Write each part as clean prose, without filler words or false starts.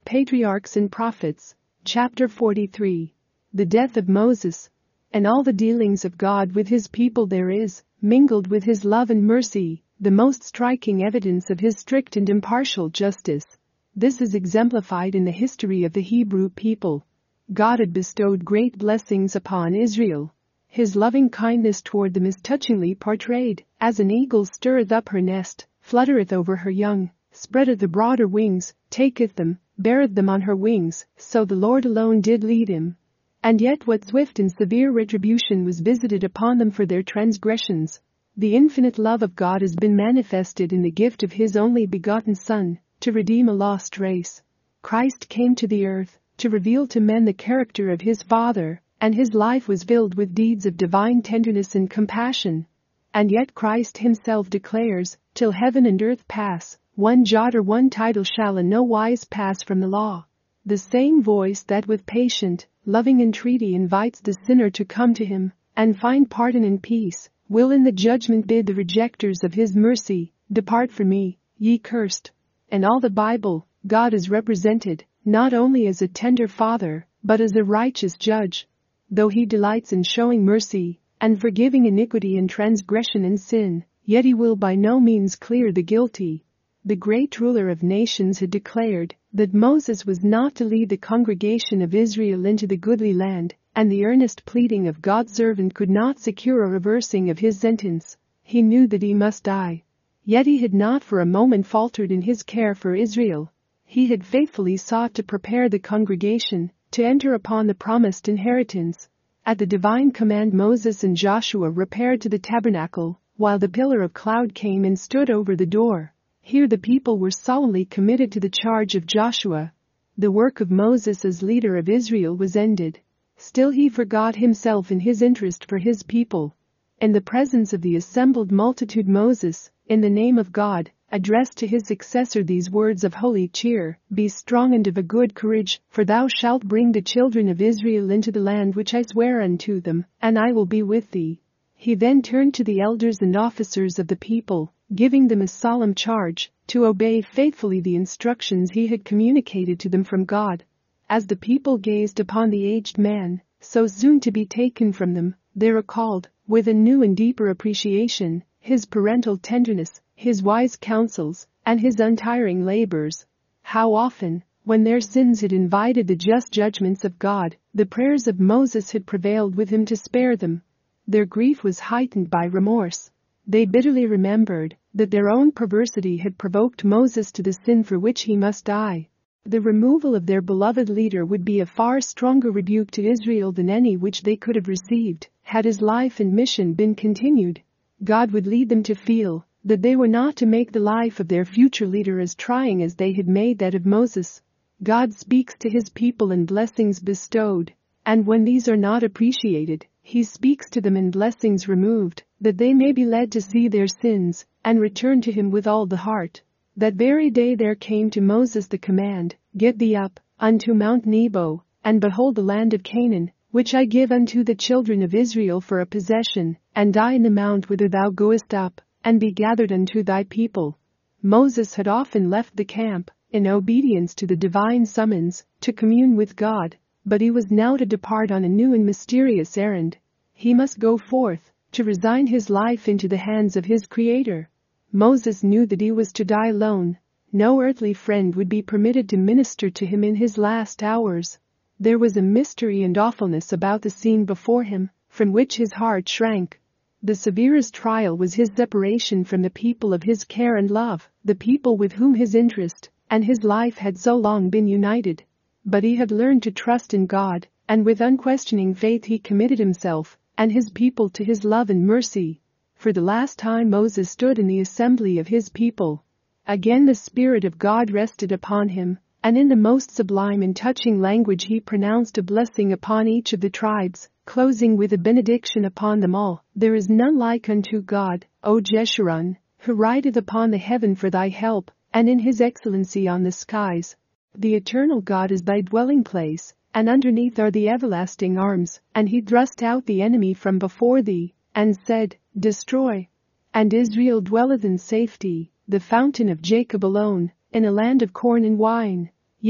Patriarchs and Prophets, chapter 43. The death of Moses. And all the dealings of God with his people there is, mingled with his love and mercy, the most striking evidence of his strict and impartial justice. This is exemplified in the history of the Hebrew people. God had bestowed great blessings upon Israel. His loving kindness toward them is touchingly portrayed, as an eagle stirreth up her nest, fluttereth over her young, spreadeth abroad her wings, taketh them, beareth them on her wings, so the Lord alone did lead him. And yet what swift and severe retribution was visited upon them for their transgressions. The infinite love of God has been manifested in the gift of his only begotten Son, to redeem a lost race. Christ came to the earth, to reveal to men the character of his Father, and his life was filled with deeds of divine tenderness and compassion. And yet Christ himself declares, till heaven and earth pass, one jot or one tittle shall in no wise pass from the law. The same voice that with patient, loving entreaty invites the sinner to come to him, and find pardon and peace, will in the judgment bid the rejectors of his mercy, depart from me, ye cursed. In all the Bible, God is represented, not only as a tender father, but as a righteous judge. Though he delights in showing mercy, and forgiving iniquity and transgression and sin, yet he will by no means clear the guilty. The great ruler of nations had declared that Moses was not to lead the congregation of Israel into the goodly land, and the earnest pleading of God's servant could not secure a reversing of his sentence. He knew that he must die. Yet he had not for a moment faltered in his care for Israel. He had faithfully sought to prepare the congregation to enter upon the promised inheritance. At the divine command Moses and Joshua repaired to the tabernacle, while the pillar of cloud came and stood over the door. Here the people were solemnly committed to the charge of Joshua. The work of Moses as leader of Israel was ended. Still he forgot himself in his interest for his people. In the presence of the assembled multitude Moses, in the name of God, addressed to his successor these words of holy cheer, Be strong and of a good courage, for thou shalt bring the children of Israel into the land which I swear unto them, and I will be with thee. He then turned to the elders and officers of the people, giving them a solemn charge to obey faithfully the instructions he had communicated to them from God. As the people gazed upon the aged man, so soon to be taken from them, they recalled, with a new and deeper appreciation, his parental tenderness, his wise counsels, and his untiring labors. How often, when their sins had invited the just judgments of God, the prayers of Moses had prevailed with him to spare them. Their grief was heightened by remorse. They bitterly remembered that their own perversity had provoked Moses to the sin for which he must die. The removal of their beloved leader would be a far stronger rebuke to Israel than any which they could have received, had his life and mission been continued. God would lead them to feel that they were not to make the life of their future leader as trying as they had made that of Moses. God speaks to his people in blessings bestowed, and when these are not appreciated, he speaks to them in blessings removed, that they may be led to see their sins and return to him with all the heart. That very day there came to Moses the command, Get thee up unto Mount Nebo, and behold the land of Canaan, which I give unto the children of Israel for a possession, and die in the mount whither thou goest up, and be gathered unto thy people. Moses had often left the camp, in obedience to the divine summons, to commune with God, but he was now to depart on a new and mysterious errand. He must go forth, to resign his life into the hands of his Creator. Moses knew that he was to die alone. No earthly friend would be permitted to minister to him in his last hours. There was a mystery and awfulness about the scene before him, from which his heart shrank. The severest trial was his separation from the people of his care and love, the people with whom his interest and his life had so long been united. But he had learned to trust in God, and with unquestioning faith he committed himself and his people to his love and mercy. For the last time Moses stood in the assembly of his people. Again the Spirit of God rested upon him, and in the most sublime and touching language he pronounced a blessing upon each of the tribes, closing with a benediction upon them all. There is none like unto God, O Jeshurun, who rideth upon the heaven for thy help, and in his excellency on the skies. The eternal God is thy dwelling place, and underneath are the everlasting arms, and he thrust out the enemy from before thee, and said, Destroy. And Israel dwelleth in safety, the fountain of Jacob alone, in a land of corn and wine. Yea,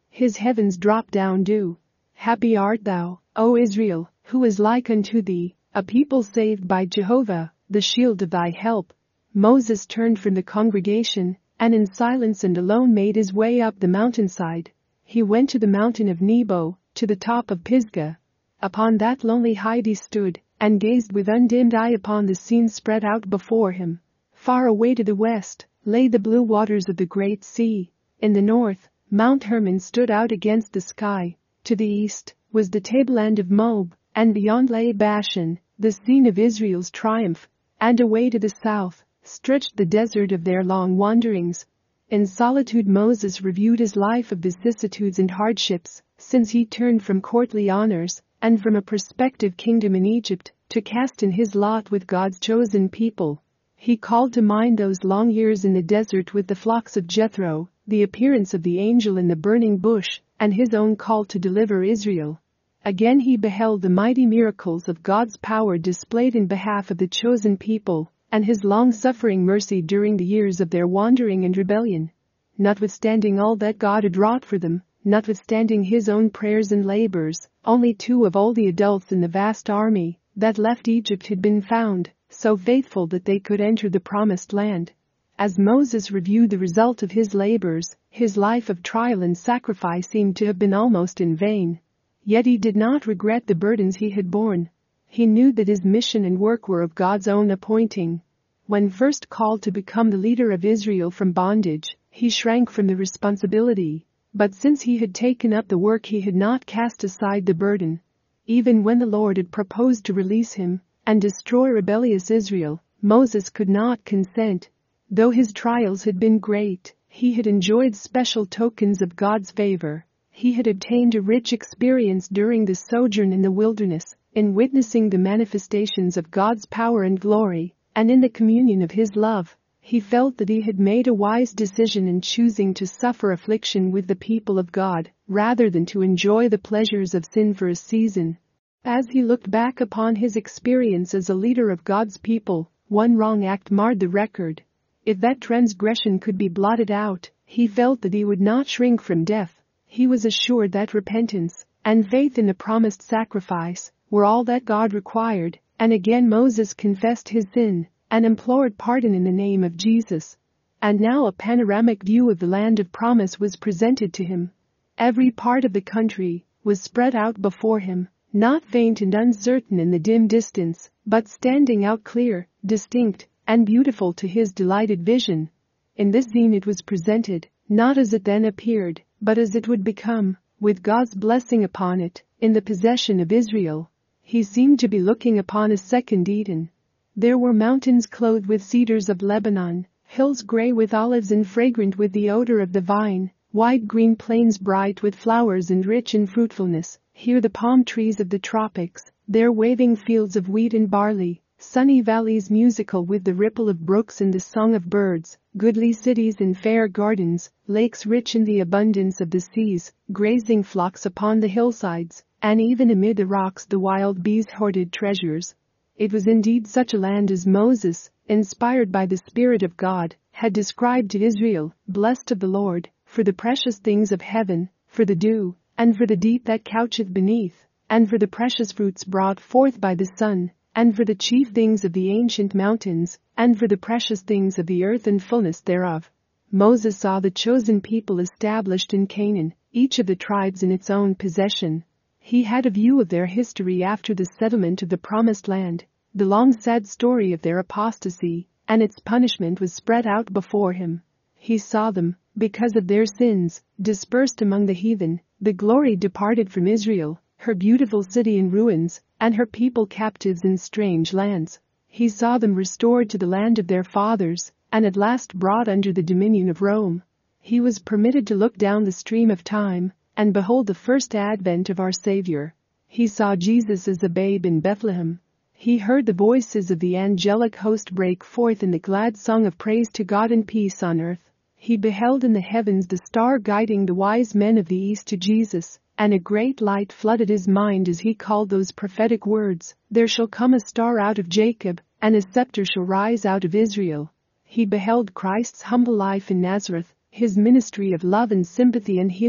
His heavens drop down dew. Happy art thou, O Israel, who is like unto thee, a people saved by Jehovah, the shield of thy help. Moses turned from the congregation, and in silence and alone made his way up the mountainside. He went to the mountain of Nebo, to the top of Pisgah. Upon that lonely height he stood, and gazed with undimmed eye upon the scene spread out before him. Far away to the west lay the blue waters of the great sea. In the north, Mount Hermon stood out against the sky. To the east was the tableland of Moab, and beyond lay Bashan, the scene of Israel's triumph, and away to the south stretched the desert of their long wanderings. In solitude Moses reviewed his life of vicissitudes and hardships, since he turned from courtly honors and from a prospective kingdom in Egypt to cast in his lot with God's chosen people. He called to mind those long years in the desert with the flocks of Jethro, the appearance of the angel in the burning bush, and his own call to deliver Israel. Again he beheld the mighty miracles of God's power displayed in behalf of the chosen people, and his long-suffering mercy during the years of their wandering and rebellion. Notwithstanding all that God had wrought for them, notwithstanding his own prayers and labors, only 2 of all the adults in the vast army that left Egypt had been found, so faithful that they could enter the promised land. As Moses reviewed the result of his labors, his life of trial and sacrifice seemed to have been almost in vain. Yet he did not regret the burdens he had borne. He knew that his mission and work were of God's own appointing. When first called to become the leader of Israel from bondage, he shrank from the responsibility. But since he had taken up the work, he had not cast aside the burden. Even when the Lord had proposed to release him and destroy rebellious Israel, Moses could not consent. Though his trials had been great, he had enjoyed special tokens of God's favor. He had obtained a rich experience during the sojourn in the wilderness, in witnessing the manifestations of God's power and glory, and in the communion of his love. He felt that he had made a wise decision in choosing to suffer affliction with the people of God, rather than to enjoy the pleasures of sin for a season. As he looked back upon his experience as a leader of God's people, one wrong act marred the record. If that transgression could be blotted out, he felt that he would not shrink from death. He was assured that repentance and faith in the promised sacrifice were all that God required, and again Moses confessed his sin and implored pardon in the name of Jesus. And now a panoramic view of the land of promise was presented to him. Every part of the country was spread out before him, not faint and uncertain in the dim distance, but standing out clear, distinct, and beautiful to his delighted vision. In this scene it was presented, not as it then appeared, but as it would become, with God's blessing upon it, in the possession of Israel. He seemed to be looking upon a second Eden. There were mountains clothed with cedars of Lebanon, hills gray with olives and fragrant with the odor of the vine, wide green plains bright with flowers and rich in fruitfulness, here the palm trees of the tropics, there waving fields of wheat and barley, sunny valleys musical with the ripple of brooks and the song of birds, goodly cities and fair gardens, lakes rich in the abundance of the seas, grazing flocks upon the hillsides, and even amid the rocks the wild bees hoarded treasures. It was indeed such a land as Moses, inspired by the Spirit of God, had described to Israel, blessed of the Lord, for the precious things of heaven, for the dew, and for the deep that coucheth beneath, and for the precious fruits brought forth by the sun, and for the chief things of the ancient mountains, and for the precious things of the earth and fullness thereof. Moses saw the chosen people established in Canaan, each of the tribes in its own possession. He had a view of their history after the settlement of the promised land. The long sad story of their apostasy and its punishment was spread out before him. He saw them, because of their sins, dispersed among the heathen, the glory departed from Israel, her beautiful city in ruins, and her people captives in strange lands. He saw them restored to the land of their fathers, and at last brought under the dominion of Rome. He was permitted to look down the stream of time and behold the first advent of our Savior. He saw Jesus as a babe in Bethlehem. He heard the voices of the angelic host break forth in the glad song of praise to God and peace on earth. He beheld in the heavens the star guiding the wise men of the east to Jesus, and a great light flooded his mind as he called those prophetic words, "There shall come a star out of Jacob, and a scepter shall rise out of Israel." He beheld Christ's humble life in Nazareth, his ministry of love and sympathy and healing,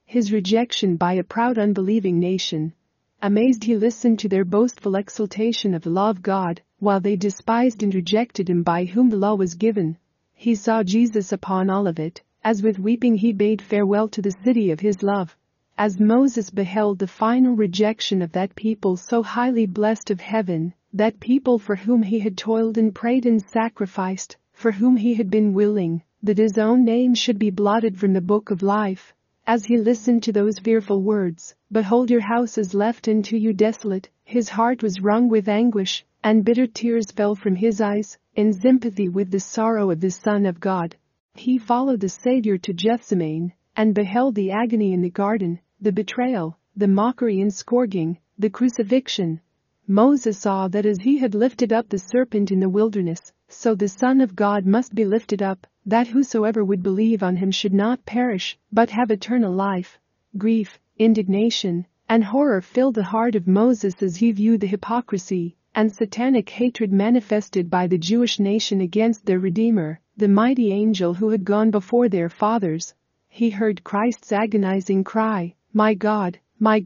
his rejection by a proud unbelieving nation. Amazed, he listened to their boastful exaltation of the law of God, while they despised and rejected him by whom the law was given. He saw Jesus upon all of it, as with weeping he bade farewell to the city of his love. As Moses beheld the final rejection of that people so highly blessed of heaven, that people for whom he had toiled and prayed and sacrificed, for whom he had been willing that his own name should be blotted from the book of life. As he listened to those fearful words, "Behold, your house is left unto you desolate," his heart was wrung with anguish, and bitter tears fell from his eyes, in sympathy with the sorrow of the Son of God. He followed the Savior to Gethsemane, and beheld the agony in the garden, the betrayal, the mockery and scourging, the crucifixion. Moses saw that as he had lifted up the serpent in the wilderness, so the Son of God must be lifted up, that whosoever would believe on him should not perish, but have eternal life. Grief, indignation, and horror filled the heart of Moses as he viewed the hypocrisy and satanic hatred manifested by the Jewish nation against their Redeemer, the mighty angel who had gone before their fathers. He heard Christ's agonizing cry, my God,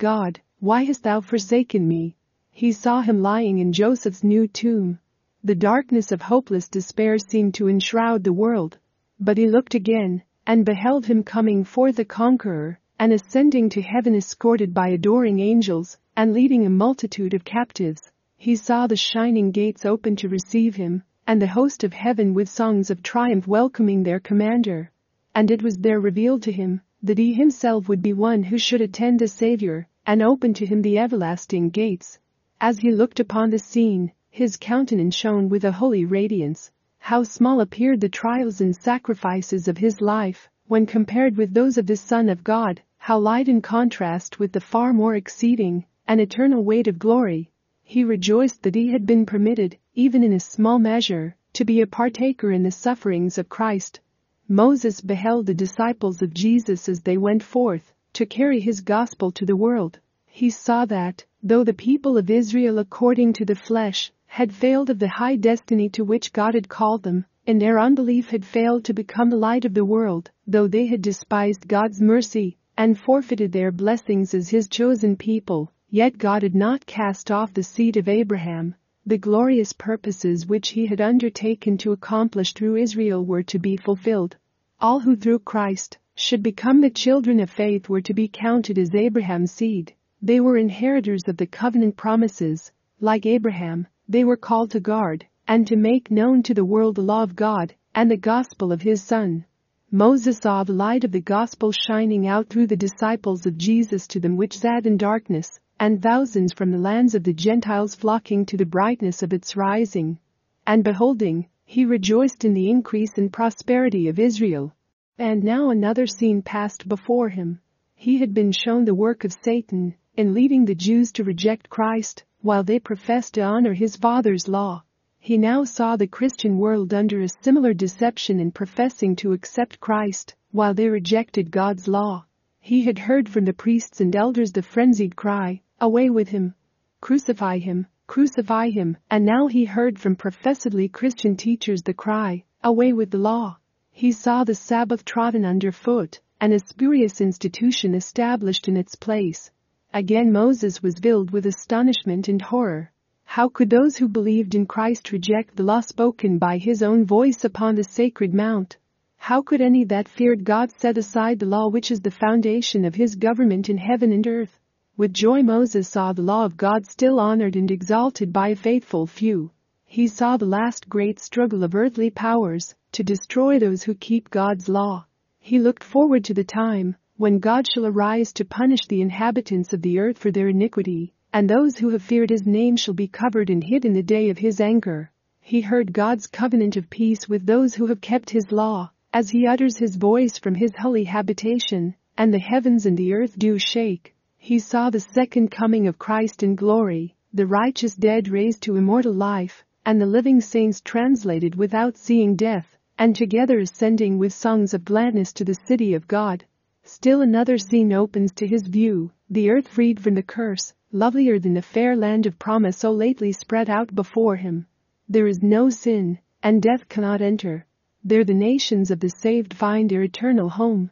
why hast thou forsaken me?" He saw him lying in Joseph's new tomb. The darkness of hopeless despair seemed to enshroud the world. But he looked again, and beheld him coming forth a conqueror, and ascending to heaven escorted by adoring angels, and leading a multitude of captives. He saw the shining gates open to receive him, and the host of heaven with songs of triumph welcoming their commander. And it was there revealed to him that he himself would be one who should attend the Savior, and open to him the everlasting gates. As he looked upon the scene, his countenance shone with a holy radiance. How small appeared the trials and sacrifices of his life, when compared with those of the Son of God, how light in contrast with the far more exceeding and eternal weight of glory. He rejoiced that he had been permitted, even in a small measure, to be a partaker in the sufferings of Christ. Moses beheld the disciples of Jesus as they went forth to carry his gospel to the world. He saw that, though the people of Israel according to the flesh had failed of the high destiny to which God had called them, in their unbelief had failed to become the light of the world, though they had despised God's mercy and forfeited their blessings as his chosen people, yet God had not cast off the seed of Abraham. The glorious purposes which he had undertaken to accomplish through Israel were to be fulfilled. All who through Christ should become the children of faith were to be counted as Abraham's seed. They were inheritors of the covenant promises. Like Abraham, they were called to guard and to make known to the world the law of God and the gospel of his Son. Moses saw the light of the gospel shining out through the disciples of Jesus to them which sat in darkness, and thousands from the lands of the Gentiles flocking to the brightness of its rising. And beholding, he rejoiced in the increase and prosperity of Israel. And now another scene passed before him. He had been shown the work of Satan in leading the Jews to reject Christ, while they professed to honor his father's law. He now saw the Christian world under a similar deception in professing to accept Christ, while they rejected God's law. He had heard from the priests and elders the frenzied cry, "Away with him! Crucify him! Crucify him!" And now he heard from professedly Christian teachers the cry, "Away with the law!" He saw the Sabbath trodden underfoot, and a spurious institution established in its place. Again Moses was filled with astonishment and horror. How could those who believed in Christ reject the law spoken by his own voice upon the sacred mount? How could any that feared God set aside the law which is the foundation of his government in heaven and earth? With joy Moses saw the law of God still honored and exalted by a faithful few. He saw the last great struggle of earthly powers to destroy those who keep God's law. He looked forward to the time when God shall arise to punish the inhabitants of the earth for their iniquity, and those who have feared his name shall be covered and hid in the day of his anger. He heard God's covenant of peace with those who have kept his law, as he utters his voice from his holy habitation, and the heavens and the earth do shake. He saw the second coming of Christ in glory, the righteous dead raised to immortal life, and the living saints translated without seeing death, and together ascending with songs of gladness to the city of God. Still another scene opens to his view, the earth freed from the curse, lovelier than the fair land of promise so lately spread out before him. There is no sin, and death cannot enter. There the nations of the saved find their eternal home.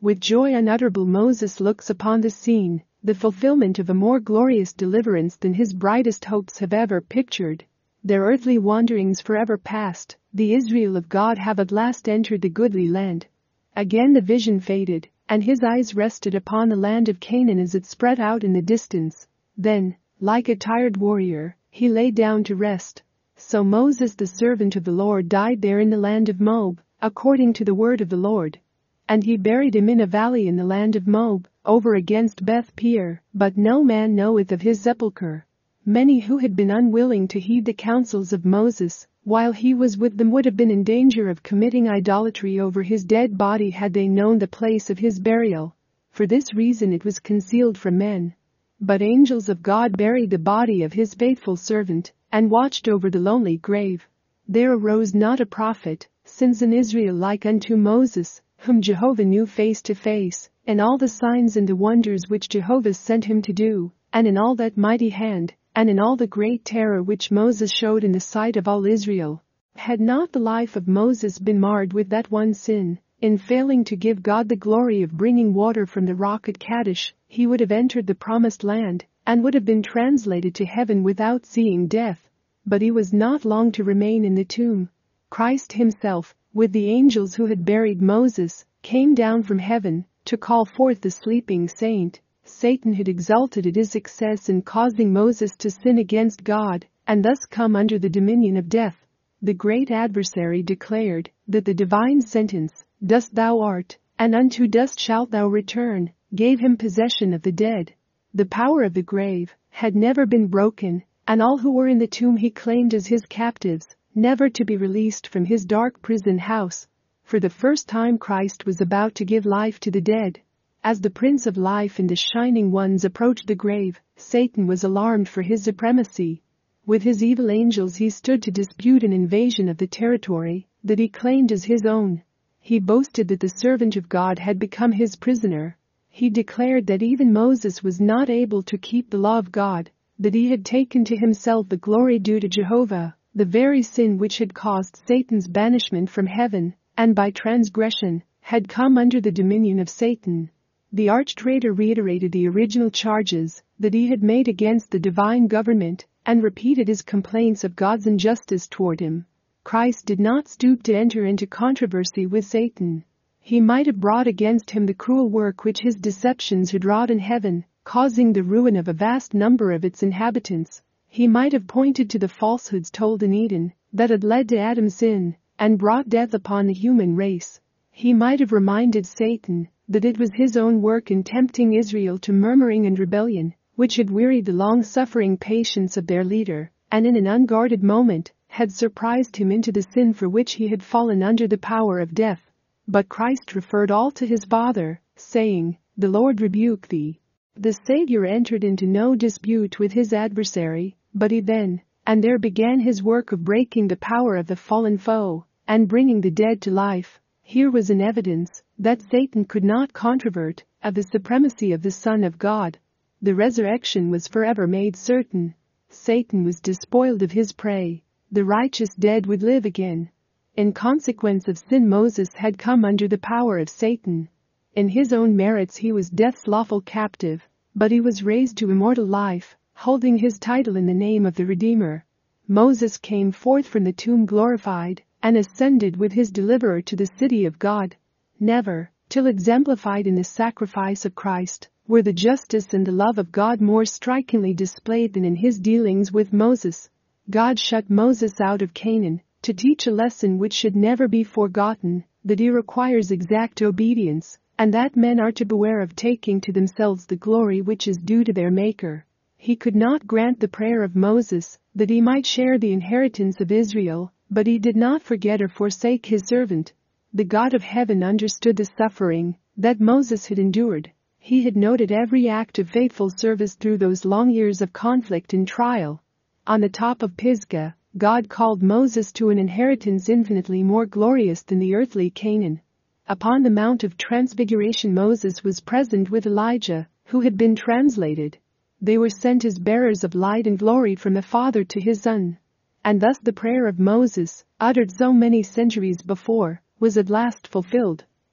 With joy unutterable Moses looks upon the scene, the fulfillment of a more glorious deliverance than his brightest hopes have ever pictured. Their earthly wanderings forever past, the Israel of God have at last entered the goodly land. Again the vision faded, and his eyes rested upon the land of Canaan as it spread out in the distance. Then, like a tired warrior, he lay down to rest. So Moses the servant of the Lord died there in the land of Moab, according to the word of the Lord. And he buried him in a valley in the land of Moab, over against Beth Peor, but no man knoweth of his sepulchre. Many who had been unwilling to heed the counsels of Moses, while he was with them, would have been in danger of committing idolatry over his dead body had they known the place of his burial. For this reason it was concealed from men. But angels of God buried the body of his faithful servant, and watched over the lonely grave. There arose not a prophet, since in Israel like unto Moses, whom Jehovah knew face to face, in all the signs and the wonders which Jehovah sent him to do, and in all that mighty hand, and in all the great terror which Moses showed in the sight of all Israel. Had not the life of Moses been marred with that one sin, in failing to give God the glory of bringing water from the rock at Kadesh, he would have entered the promised land, and would have been translated to heaven without seeing death. But he was not long to remain in the tomb. Christ himself, with the angels who had buried Moses, came down from heaven to call forth the sleeping saint. Satan had exulted at his success in causing Moses to sin against God, and thus come under the dominion of death. The great adversary declared that the divine sentence, "Dust thou art, and unto dust shalt thou return," gave him possession of the dead. The power of the grave had never been broken, and all who were in the tomb he claimed as his captives, never to be released from his dark prison house. For the first time Christ was about to give life to the dead. As the Prince of Life and the Shining Ones approached the grave, Satan was alarmed for his supremacy. With his evil angels he stood to dispute an invasion of the territory that he claimed as his own. He boasted that the servant of God had become his prisoner. He declared that even Moses was not able to keep the law of God, that he had taken to himself the glory due to Jehovah, the very sin which had caused Satan's banishment from heaven, and by transgression, had come under the dominion of Satan. The arch-traitor reiterated the original charges that he had made against the divine government, and repeated his complaints of God's injustice toward him. Christ did not stoop to enter into controversy with Satan. He might have brought against him the cruel work which his deceptions had wrought in heaven, causing the ruin of a vast number of its inhabitants. He might have pointed to the falsehoods told in Eden that had led to Adam's sin and brought death upon the human race. He might have reminded Satan that it was his own work in tempting Israel to murmuring and rebellion, which had wearied the long-suffering patience of their leader, and in an unguarded moment had surprised him into the sin for which he had fallen under the power of death. But Christ referred all to his Father, saying, "The Lord rebuke thee." The Savior entered into no dispute with his adversary, but he then and there began his work of breaking the power of the fallen foe and bringing the dead to life. Here was an evidence that Satan could not controvert of the supremacy of the Son of God. The resurrection was forever made certain. Satan was despoiled of his prey. The righteous dead would live again. In consequence of sin, Moses had come under the power of Satan. In his own merits he was death's lawful captive, but he was raised to immortal life, holding his title in the name of the Redeemer. Moses came forth from the tomb glorified and ascended with his deliverer to the city of God. Never, till exemplified in the sacrifice of Christ, were the justice and the love of God more strikingly displayed than in his dealings with Moses. God shut Moses out of Canaan to teach a lesson which should never be forgotten, that he requires exact obedience, and that men are to beware of taking to themselves the glory which is due to their Maker. He could not grant the prayer of Moses that he might share the inheritance of Israel, but he did not forget or forsake his servant. The God of heaven understood the suffering that Moses had endured. He had noted every act of faithful service through those long years of conflict and trial. On the top of Pisgah, God called Moses to an inheritance infinitely more glorious than the earthly Canaan. Upon the Mount of Transfiguration, Moses was present with Elijah, who had been translated. They were sent as bearers of light and glory from the Father to his Son. And thus the prayer of Moses, uttered so many centuries before, was at last fulfilled.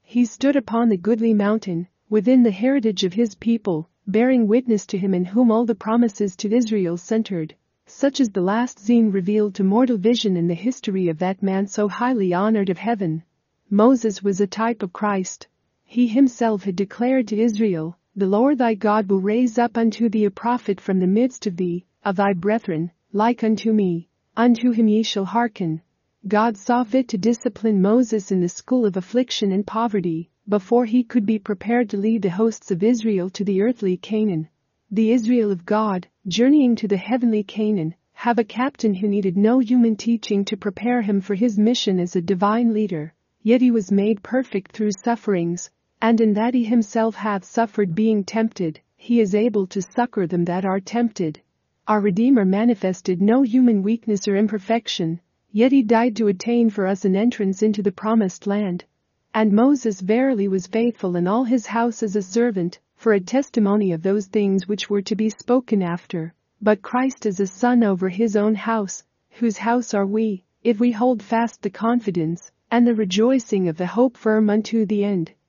He stood upon the goodly mountain, within the heritage of his people, bearing witness to him in whom all the promises to Israel centered. Such is the last scene revealed to mortal vision in the history of that man so highly honored of heaven. Moses was a type of Christ. He himself had declared to Israel, "The Lord thy God will raise up unto thee a prophet from the midst of thee, of thy brethren, like unto me. Unto him ye shall hearken." God saw fit to discipline Moses in the school of affliction and poverty, before he could be prepared to lead the hosts of Israel to the earthly Canaan. The Israel of God, journeying to the heavenly Canaan, have a captain who needed no human teaching to prepare him for his mission as a divine leader. Yet he was made perfect through sufferings, and in that he himself hath suffered being tempted, he is able to succor them that are tempted. Our Redeemer manifested no human weakness or imperfection, yet he died to attain for us an entrance into the promised land. And Moses verily was faithful in all his house as a servant, for a testimony of those things which were to be spoken after. But Christ is a son over his own house, whose house are we, if we hold fast the confidence and the rejoicing of the hope firm unto the end.